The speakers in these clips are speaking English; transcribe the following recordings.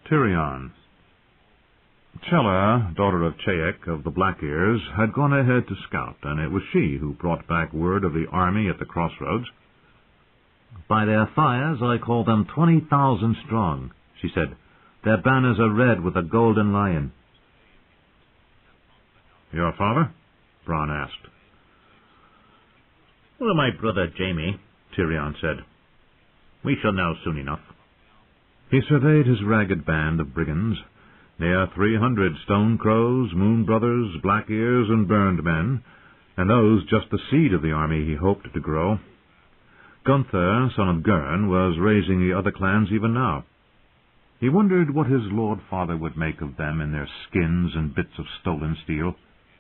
Tirion. Chella, daughter of Chaek of the Black Ears, had gone ahead to scout, and it was she who brought back word of the army at the crossroads. "By their fires I call them 20,000 strong," she said. "Their banners are red with a golden lion." "Your father?" Bronn asked. "Well, my brother Jaime," Tirion said. "We shall know soon enough." He surveyed his ragged band of brigands. Near 300 Stone Crows, Moon Brothers, Black Ears, and Burned Men, and those just the seed of the army he hoped to grow. Gunther, son of Gurn, was raising the other clans even now. He wondered what his lord father would make of them in their skins and bits of stolen steel.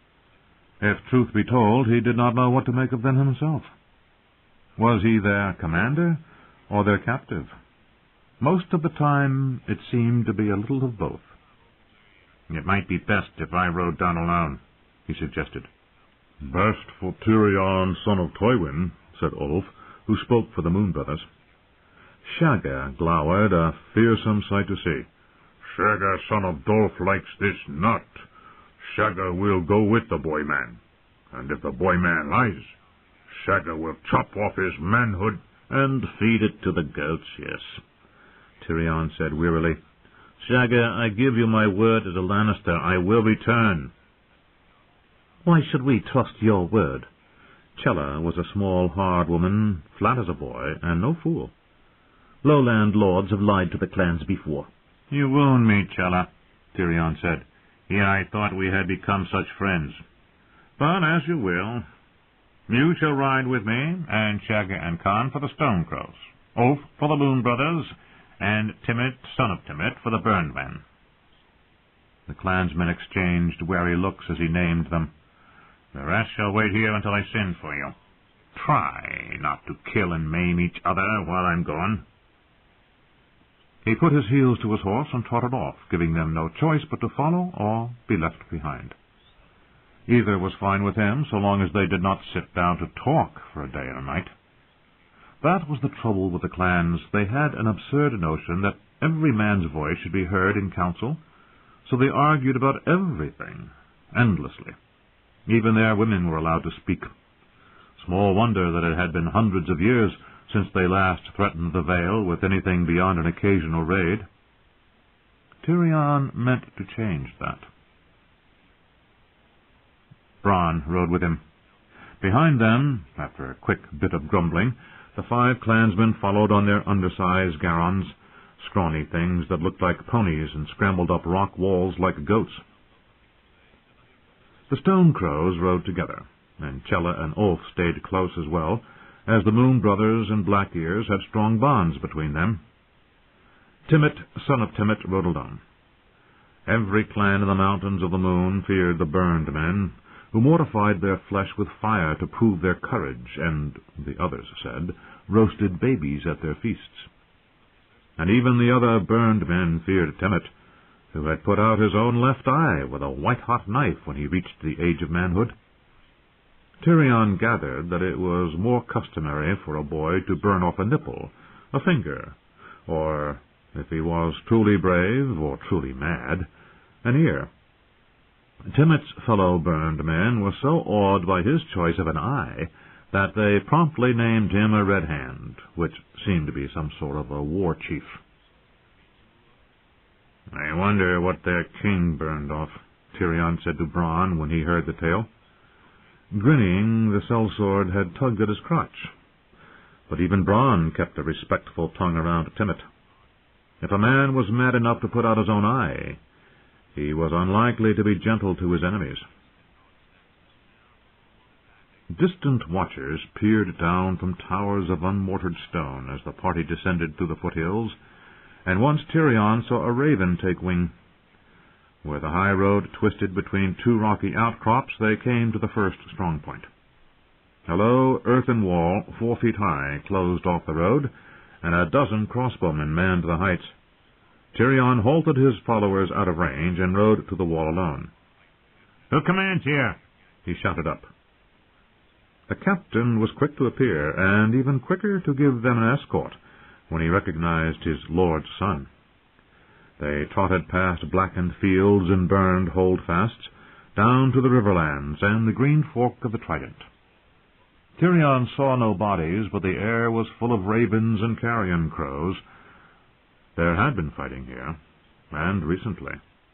If truth be told, he did not know what to make of them himself. Was he their commander or their captive? Most of the time it seemed to be a little of both. "It might be best if I rode down alone," he suggested. "Best for Tirion, son of Tywin," said Ulf, who spoke for the Moon Brothers. Shagga glowered, a fearsome sight to see. "Shagga, son of Dolf, likes this not. Shagga will go with the boy man. And if the boy man lies, Shagga will chop off his manhood and feed it to the goats, yes," Tirion said wearily. "Shagga, I give you my word as a Lannister, I will return." "Why should we trust your word?" Chella was a small, hard woman, flat as a boy, and no fool. "Lowland lords have lied to the clans before." "You wound me, Chella," Tirion said. "Here I thought we had become such friends. But as you will. You shall ride with me, and Shagga and Khan for the Stone Crows, Ulf for the Moon Brothers, and Timett, son of Timett, for the Burned Men." The clansmen exchanged wary looks as he named them. "The rest shall wait here until I send for you. Try not to kill and maim each other while I'm gone." He put his heels to his horse and trotted off, giving them no choice but to follow or be left behind. Either was fine with him, so long as they did not sit down to talk for a day and a night. That was the trouble with the clans. They had an absurd notion that every man's voice should be heard in council, so they argued about everything, endlessly. Even their women were allowed to speak. Small wonder that it had been hundreds of years since they last threatened the Vale with anything beyond an occasional raid. Tirion meant to change that. Bronn rode with him. Behind them, after a quick bit of grumbling, the 5 clansmen followed on their undersized garrons, scrawny things that looked like ponies and scrambled up rock walls like goats. The Stone Crows rode together, and Chella and Ulf stayed close as well, as the Moon Brothers and Black Ears had strong bonds between them. Timett, son of Timett, rode alone. Every clan in the Mountains of the Moon feared the Burned Men, who mortified their flesh with fire to prove their courage, and, the others said, roasted babies at their feasts. And even the other Burned Men feared Timett, who had put out his own left eye with a white-hot knife when he reached the age of manhood. Tirion gathered that it was more customary for a boy to burn off a nipple, a finger, or, if he was truly brave or truly mad, an ear. Timett's fellow Burned Men were so awed by his choice of an eye that they promptly named him a Red Hand, which seemed to be some sort of a war chief. "I wonder what their king burned off," Tirion said to Bronn when he heard the tale. Grinning, the sellsword had tugged at his crotch, but even Bronn kept a respectful tongue around Timett. If a man was mad enough to put out his own eye, he was unlikely to be gentle to his enemies. Distant watchers peered down from towers of unmortared stone as the party descended through the foothills, and once Tirion saw a raven take wing. Where the high road twisted between 2 rocky outcrops, they came to the first strong point. A low earthen wall, 4 feet high, closed off the road, and a dozen crossbowmen manned the heights. Tirion halted his followers out of range and rode to the wall alone. "Who commands here?" he shouted up. The captain was quick to appear, and even quicker to give them an escort when he recognized his lord's son. They trotted past blackened fields and burned holdfasts, down to the riverlands and the green fork of the Trident. Tirion saw no bodies, but the air was full of ravens and carrion crows. There had been fighting here, and recently.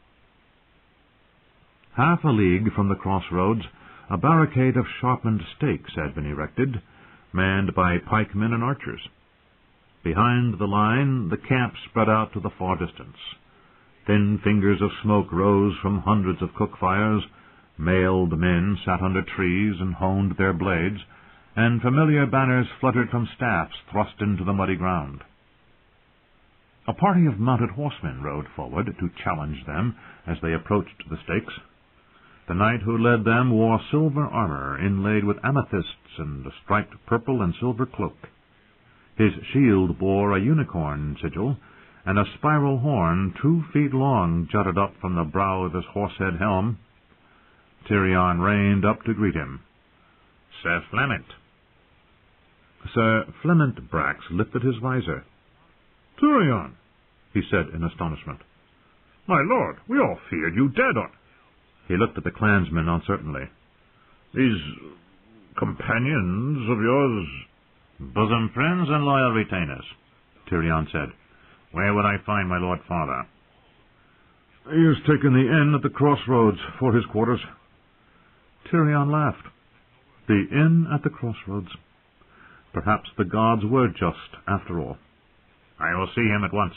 Half a league from the crossroads, a barricade of sharpened stakes had been erected, manned by pikemen and archers. Behind the line, the camp spread out to the far distance. Thin fingers of smoke rose from hundreds of cook fires, mailed men sat under trees and honed their blades, and familiar banners fluttered from staffs thrust into the muddy ground. A party of mounted horsemen rode forward to challenge them as they approached the stakes. The knight who led them wore silver armor inlaid with amethysts and a striped purple and silver cloak. His shield bore a unicorn sigil, and a spiral horn 2 feet long jutted up from the brow of his horsehead helm. Tirion reined up to greet him. Sir Flemont. Sir Flemont Brax lifted his visor. Tirion, he said in astonishment. my lord, we all feared you dead on. He looked at the clansmen uncertainly. These companions of yours... Bosom friends and loyal retainers, Tirion said. Where would I find my lord father? He has taken the inn at the crossroads for his quarters. Tirion laughed. The inn at the crossroads. Perhaps the gods were just, after all. I will see him at once.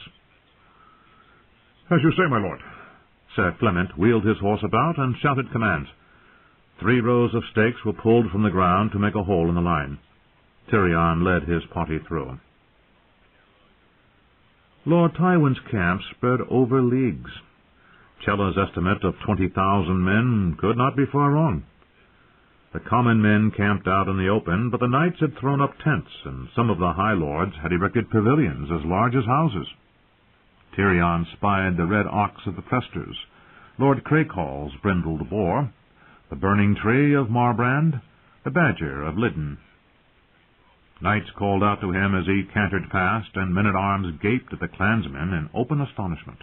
As you say, my lord. Sir Clement wheeled his horse about and shouted commands. 3 rows of stakes were pulled from the ground to make a hole in the line. Tirion led his party through. Lord Tywin's camp spread over leagues. Chella's estimate of 20,000 men could not be far wrong. The common men camped out in the open, but the knights had thrown up tents, and some of the high lords had erected pavilions as large as houses. Tirion spied the red ox of the Presters, Lord Crackhall's brindled boar, the burning tree of Marbrand, the badger of Liddon. Knights called out to him as he cantered past, and men-at-arms gaped at the clansmen in open astonishment.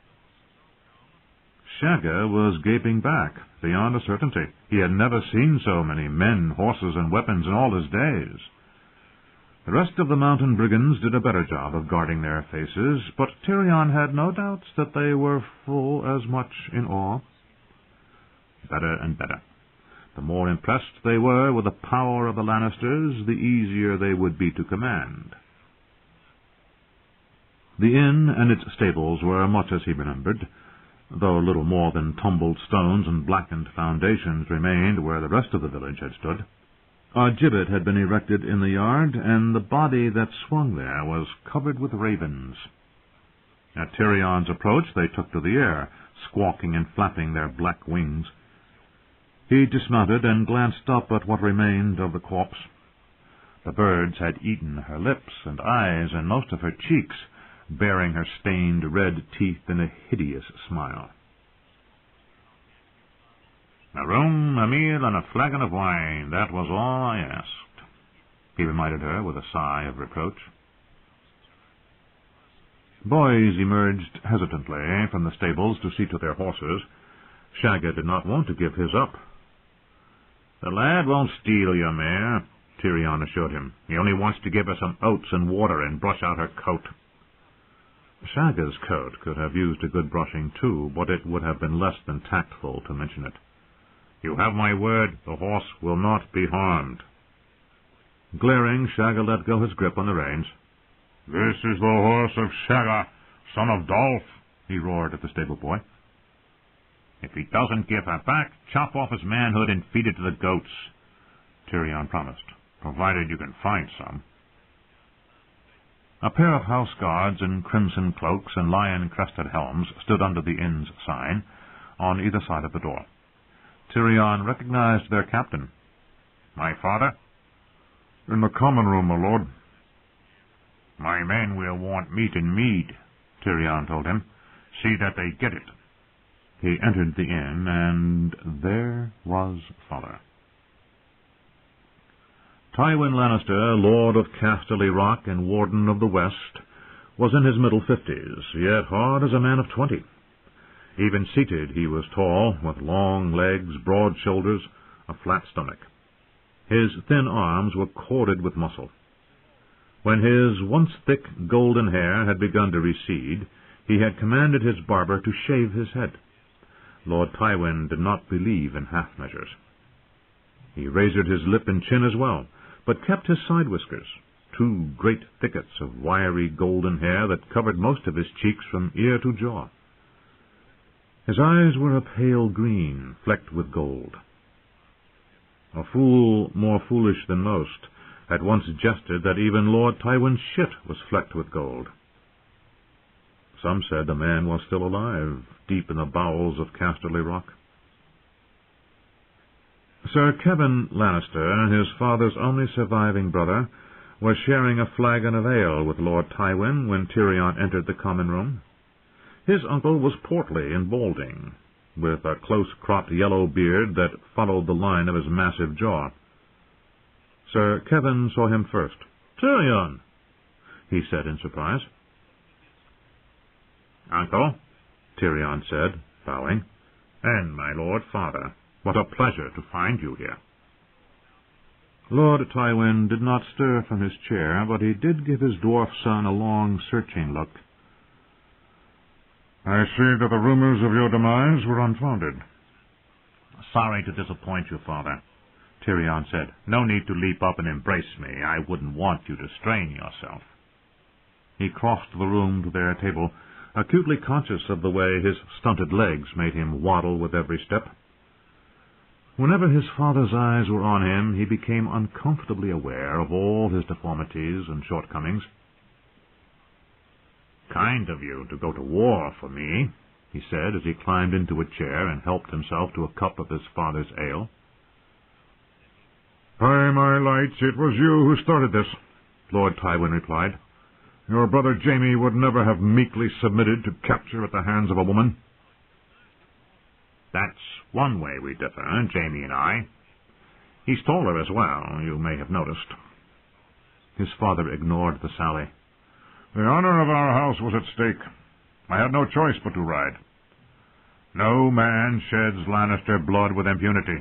Shagga was gaping back, beyond a certainty. He had never seen so many men, horses, and weapons in all his days. The rest of the mountain brigands did a better job of guarding their faces, but Tirion had no doubts that they were full as much in awe. Better and better. The more impressed they were with the power of the Lannisters, the easier they would be to command. The inn and its stables were much as he remembered, though little more than tumbled stones and blackened foundations remained where the rest of the village had stood. A gibbet had been erected in the yard, and the body that swung there was covered with ravens. At Tirion's approach they took to the air, squawking and flapping their black wings. He dismounted and glanced up at what remained of the corpse. The birds had eaten her lips and eyes and most of her cheeks, baring her stained red teeth in a hideous smile. A room, a meal, and a flagon of wine, that was all I asked, he reminded her with a sigh of reproach. Boys emerged hesitantly from the stables to see to their horses. Shagga did not want to give his up. The lad won't steal your mare, Tirion assured him. He only wants to give her some oats and water and brush out her coat. Shagga's coat could have used a good brushing too, but it would have been less than tactful to mention it. You have my word, the horse will not be harmed. Glaring, Shagga let go his grip on the reins. This is the horse of Shagga, son of Dolf, he roared at the stable boy. If he doesn't give her back, chop off his manhood and feed it to the goats, Tirion promised, provided you can find some. A pair of house guards in crimson cloaks and lion-crested helms stood under the inn's sign, on either side of the door. Tirion recognized their captain. My father? In the common room, my lord. My men will want meat and mead, Tirion told him. See that they get it. He entered the inn, and there was father. Tywin Lannister, Lord of Casterly Rock and Warden of the West, was in his middle 50s, yet hard as a man of 20. Even seated, he was tall, with long legs, broad shoulders, a flat stomach. His thin arms were corded with muscle. When his once thick golden hair had begun to recede, he had commanded his barber to shave his head. Lord Tywin did not believe in half-measures. He razored his lip and chin as well, but kept his side whiskers, 2 great thickets of wiry golden hair that covered most of his cheeks from ear to jaw. His eyes were a pale green, flecked with gold. A fool more foolish than most had once jested that even Lord Tywin's shit was flecked with gold. Some said the man was still alive, deep in the bowels of Casterly Rock. Sir Kevan Lannister, his father's only surviving brother, was sharing a flagon of ale with Lord Tywin when Tyrion entered the common room. His uncle was portly and balding, with a close-cropped yellow beard that followed the line of his massive jaw. Sir Kevan saw him first. "Tyrion," he said in surprise. "Uncle," Tyrion said, bowing. "and my lord father, what a pleasure to find you here." Lord Tywin did not stir from his chair, but he did give his dwarf son a long, searching look. "I see that the rumors of your demise were unfounded." "Sorry to disappoint you, father," Tyrion said. "No need to leap up and embrace me. I wouldn't want you to strain yourself." He crossed the room to their table, acutely conscious of the way his stunted legs made him waddle with every step. Whenever his father's eyes were on him, he became uncomfortably aware of all his deformities and shortcomings. "Kind of you to go to war for me," he said as he climbed into a chair and helped himself to a cup of his father's ale. "By my lights, it was you who started this," Lord Tywin replied. "Your brother Jaime would never have meekly submitted to capture at the hands of a woman." "That's one way we differ, Jaime and I. He's taller as well, you may have noticed." His father ignored the sally. "The honor of our house was at stake. I had no choice but to ride." "No man sheds Lannister blood with impunity."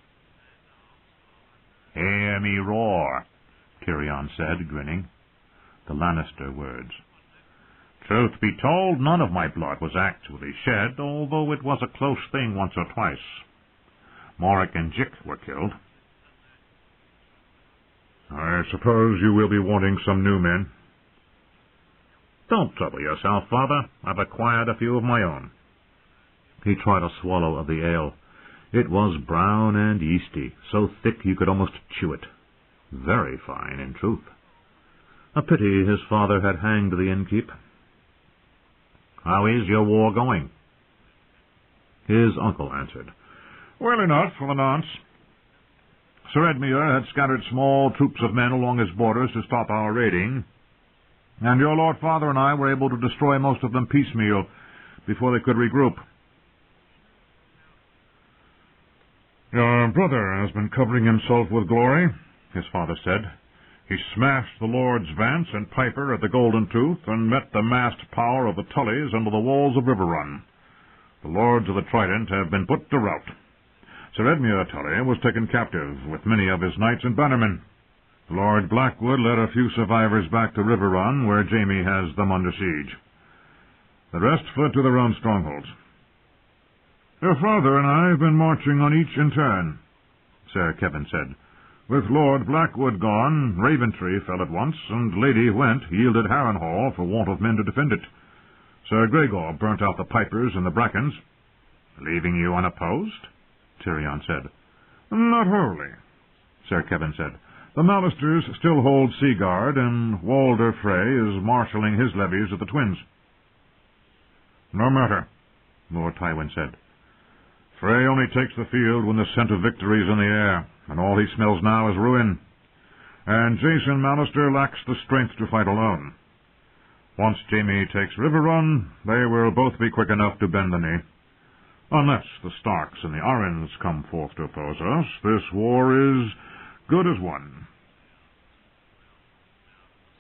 "Hear me roar," Tyrion said, grinning. The Lannister words. "Truth be told, none of my blood was actually shed, although it was a close thing once or twice. Morrick and Jick were killed." "I suppose you will be wanting some new men." "Don't trouble yourself, father. I've acquired a few of my own." He tried a swallow of the ale. It was brown and yeasty, so thick you could almost chew it. Very fine, in truth. A pity his father had hanged the innkeep. "How is your war going?" His uncle answered. "Well enough for the nonce. Sir Edmure had scattered small troops of men along his borders to stop our raiding, and your lord father and I were able to destroy most of them piecemeal before they could regroup." "Your brother has been covering himself with glory," his father said. "He smashed the Lords Vance and Piper at the Golden Tooth and met the massed power of the Tullys under the walls of Riverrun. The Lords of the Trident have been put to rout. Sir Edmure Tully was taken captive, with many of his knights and bannermen. Lord Blackwood led a few survivors back to Riverrun, where Jaime has them under siege. The rest fled to their own strongholds. Your father and I have been marching on each in turn," Sir Kevan said. "With Lord Blackwood gone, Raventree fell at once, and Lady Whent yielded Harrenhal for want of men to defend it. Sir Gregor burnt out the Pipers and the Brackens." "Leaving you unopposed?" Tyrion said. "Not wholly," Sir Kevan said. "The Mallisters still hold Seaguard, and Walder Frey is marshalling his levies at the Twins." "No matter," Lord Tywin said. "Frey only takes the field when the scent of victory is in the air, and all he smells now is ruin. And Jason Mallister lacks the strength to fight alone. Once Jaime takes Riverrun, they will both be quick enough to bend the knee. Unless the Starks and the Arryns come forth to oppose us, this war is good as won."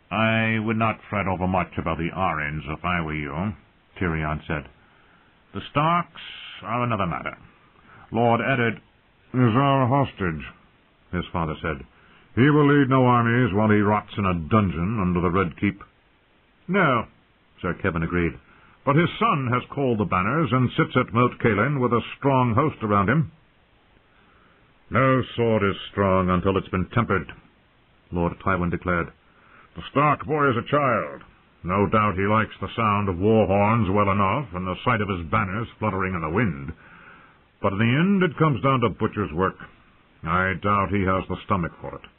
I would not fret over much about the Orange if I were you, Tirion said. The Starks are another matter. Lord Eddard is our hostage, his father said. He will lead no armies while he rots in a dungeon under the Red Keep. No, Sir Kevin agreed. But his son has called the banners and sits at Moat Cailin with a strong host around him. No sword is strong until it's been tempered, Lord Tywin declared. The Stark boy is a child. No doubt he likes the sound of war horns well enough and the sight of his banners fluttering in the wind. But in the end it comes down to butcher's work. I doubt he has the stomach for it.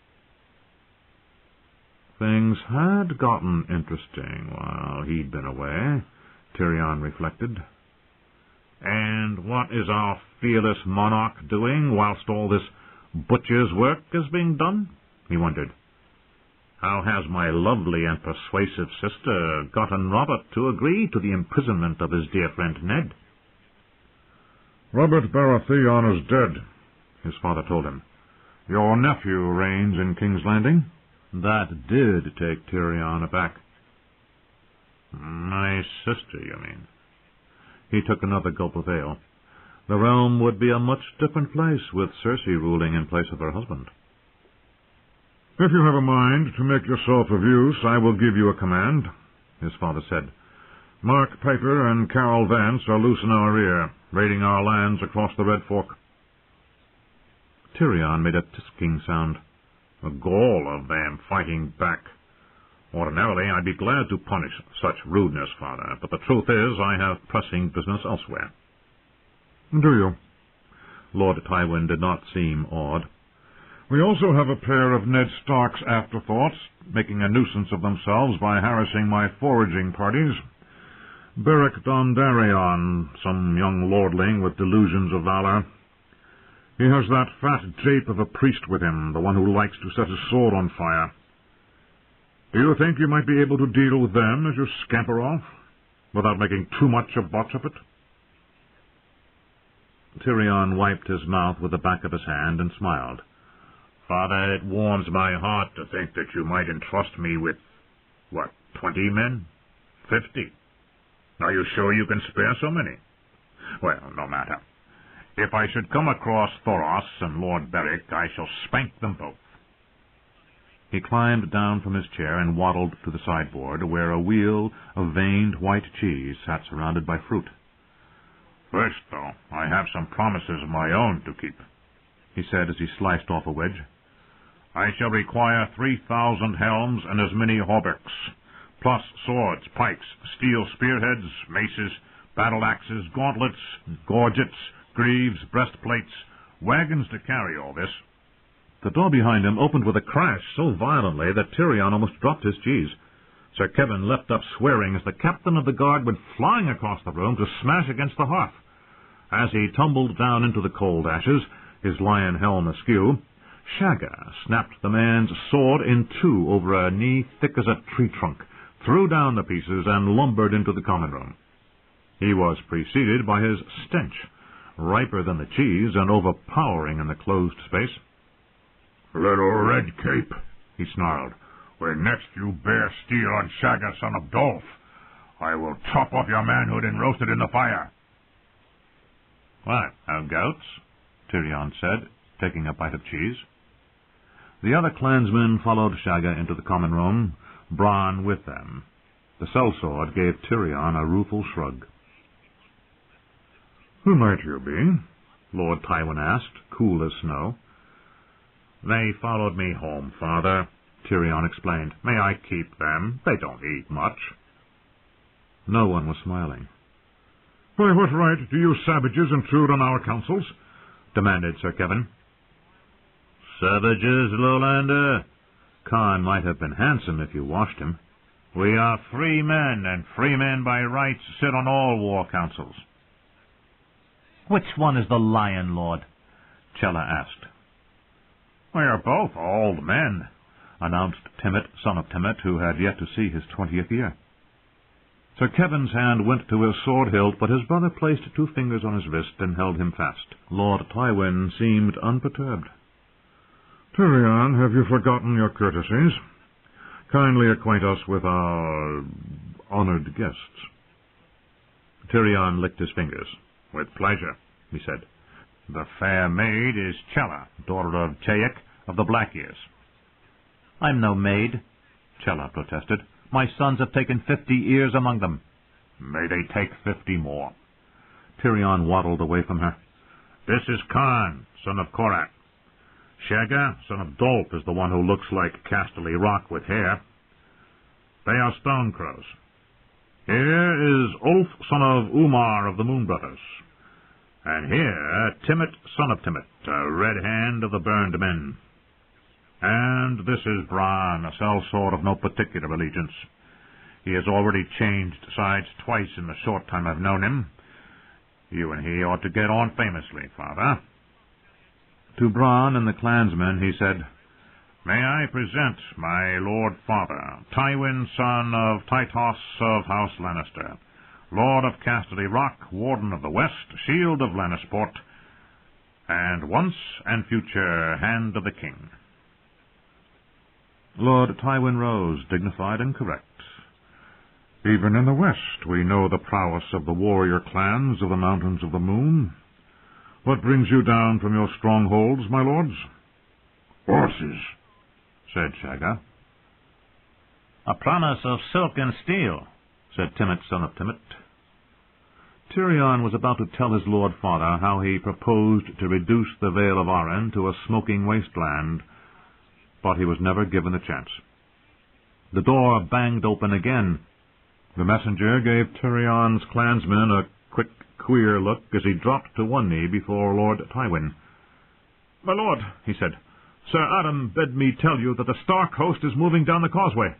Things had gotten interesting while he'd been away, Tirion reflected. And what is our fearless monarch doing whilst all this butcher's work is being done? He wondered. How has my lovely and persuasive sister gotten Robert to agree to the imprisonment of his dear friend Ned? Robert Baratheon is dead, his father told him. Your nephew reigns in King's Landing. That did take Tirion aback. My sister, you mean? He took another gulp of ale. The realm would be a much different place with Cersei ruling in place of her husband. If you have a mind to make yourself of use, I will give you a command, his father said. Mark Piper and Carol Vance are loose in our rear, raiding our lands across the Red Fork. Tirion made a tisking sound. The gall of them fighting back. Ordinarily, I'd be glad to punish such rudeness, Father, but the truth is I have pressing business elsewhere. Do you? Lord Tywin did not seem awed. We also have a pair of Ned Stark's afterthoughts, making a nuisance of themselves by harassing my foraging parties. Beric Dondarrion, some young lordling with delusions of valor. He has that fat jape of a priest with him, the one who likes to set his sword on fire. Do you think you might be able to deal with them as you scamper off, without making too much a botch of it? Tirion wiped his mouth with the back of his hand and smiled. Father, it warms my heart to think that you might entrust me with, 20 men? 50? Are you sure you can spare so many? Well, no matter. If I should come across Thoros and Lord Beric, I shall spank them both. He climbed down from his chair and waddled to the sideboard, where a wheel of veined white cheese sat surrounded by fruit. First, though, I have some promises of my own to keep, he said as he sliced off a wedge. I shall require 3,000 helms and as many hauberks, plus swords, pikes, steel spearheads, maces, battle-axes, gauntlets, gorgets, greaves, breastplates, wagons to carry all this. The door behind him opened with a crash so violently that Tirion almost dropped his cheese. Sir Kevin leapt up swearing as the captain of the guard went flying across the room to smash against the hearth. As he tumbled down into the cold ashes, his lion helm askew, Shagga snapped the man's sword in two over a knee thick as a tree trunk, threw down the pieces, and lumbered into the common room. He was preceded by his stench, riper than the cheese and overpowering in the closed space. "Little red cape," he snarled, "when next you bear steel on Shagga, son of Dolph, I will chop off your manhood and roast it in the fire." "What, no goats?" Tirion said, taking a bite of cheese. The other clansmen followed Shagga into the common room, Bronn with them. The sellsword gave Tirion a rueful shrug. "Who might you be?" Lord Tywin asked, cool as snow. "They followed me home, Father," Tirion explained. "May I keep them? They don't eat much." No one was smiling. "By what right do you savages intrude on our councils?" demanded Sir Kevin. "Savages, Lowlander? Khan might have been handsome if you washed him. We are free men, and free men by rights sit on all war councils." "Which one is the Lion Lord?" Chella asked. "We are both old men," announced Timett, son of Timett, who had yet to see his 20th year. Sir Kevin's hand went to his sword hilt, but his brother placed 2 fingers on his wrist and held him fast. Lord Tywin seemed unperturbed. "Tirion, have you forgotten your courtesies? Kindly acquaint us with our honored guests. Tirion licked his fingers. With pleasure, he said. The fair maid is Chella, daughter of Chayek of the Black Ears. I'm no maid, Chella protested. My sons have taken 50 years among them. May they take 50 more. Tirion waddled away from her. This is Khan, son of Korak. Shagga, son of Dolp, is the one who looks like Casterly Rock with hair. They are stone crows. Here is Ulf, son of Umar of the Moon Brothers. And here, Timett, son of Timett, a red hand of the Burned Men. And this is Bran, a sellsword of no particular allegiance. He has already changed sides twice in the short time I've known him. You and he ought to get on famously, father. To Bran and the clansmen he said, May I present my lord father, Tywin, son of Tytos of House Lannister, Lord of Casterly Rock, Warden of the West, Shield of Lannisport, and once and future Hand of the King. Lord Tywin rose, dignified and correct. Even in the West we know the prowess of the warrior clans of the Mountains of the Moon. What brings you down from your strongholds, my lords? Horses, said Shagga. A promise of silk and steel, said Timett, son of Timett. Tirion was about to tell his lord father how he proposed to reduce the Vale of Arryn to a smoking wasteland, but he was never given the chance. The door banged open again. The messenger gave Tirion's clansmen a quick, queer look as he dropped to one knee before Lord Tywin. "My lord," he said, "Sir Adam bid me tell you that the Stark host is moving down the causeway."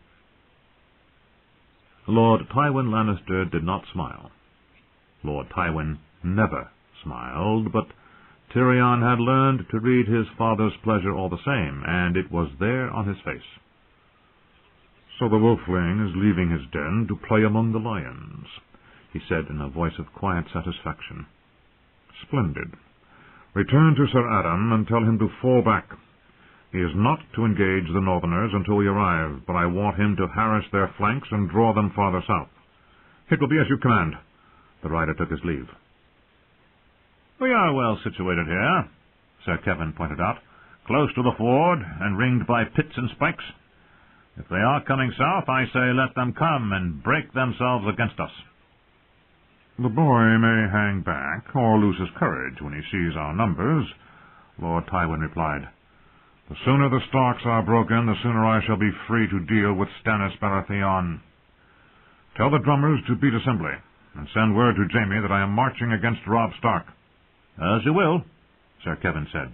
Lord Tywin Lannister did not smile. Lord Tywin never smiled, but Tirion had learned to read his father's pleasure all the same, and it was there on his face. "So the wolfling is leaving his den to play among the lions," he said in a voice of quiet satisfaction. "Splendid. Return to Sir Adam and tell him to fall back. He is not to engage the Northerners until we arrive, but I want him to harass their flanks and draw them farther south. It will be as you command." The rider took his leave. "We are well situated here," Sir Kevin pointed out, "close to the ford and ringed by pits and spikes. If they are coming south, I say let them come and break themselves against us." "The boy may hang back or lose his courage when he sees our numbers," Lord Tywin replied. "The sooner the Starks are broken, the sooner I shall be free to deal with Stannis Baratheon. Tell the drummers to beat assembly, and send word to Jaime that I am marching against Robb Stark." "As you will," Sir Kevin said.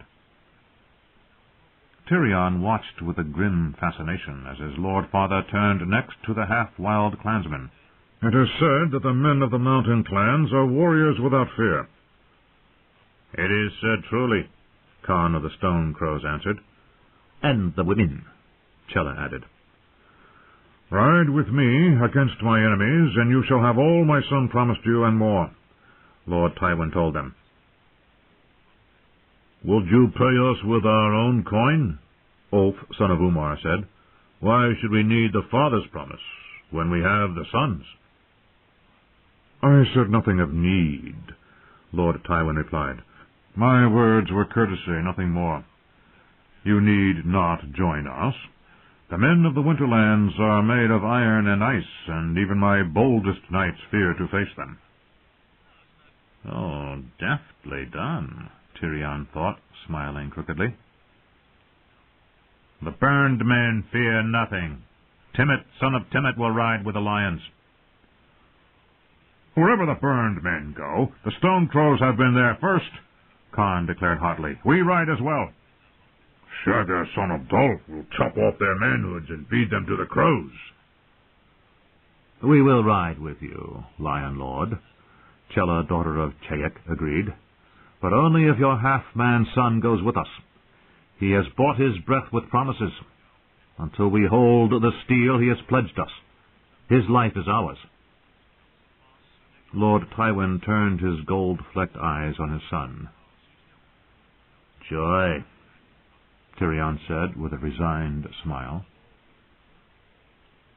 Tirion watched with a grim fascination as his lord father turned next to the half-wild clansmen. "It is said that the men of the mountain clans are warriors without fear." "It is said truly," Khan of the Stone Crows answered. "And the women," Chella added. "Ride with me against my enemies, and you shall have all my son promised you and more," Lord Tywin told them. "Would you pay us with our own coin?" Ulf, son of Umar, said. "Why should we need the father's promise when we have the son's?" "I said nothing of need," Lord Tywin replied. "My words were courtesy, nothing more. You need not join us. The men of the Winterlands are made of iron and ice, and even my boldest knights fear to face them." "Oh, deftly done," Tirion thought, smiling crookedly. "The Burned Men fear nothing. Timett, son of Timett, will ride with the lions." "Wherever the Burned Men go, the Stone Crows have been there first," Khan declared hotly. "We ride as well." "Shagga, son of Dolph, will chop off their manhoods and feed them to the crows." "We will ride with you, Lion Lord," Chella, daughter of Chayek, agreed. "But only if your half-man son goes with us. He has bought his breath with promises. Until we hold the steel he has pledged us. His life is ours." Lord Tywin turned his gold-flecked eyes on his son. "Joy," Tirion said with a resigned smile.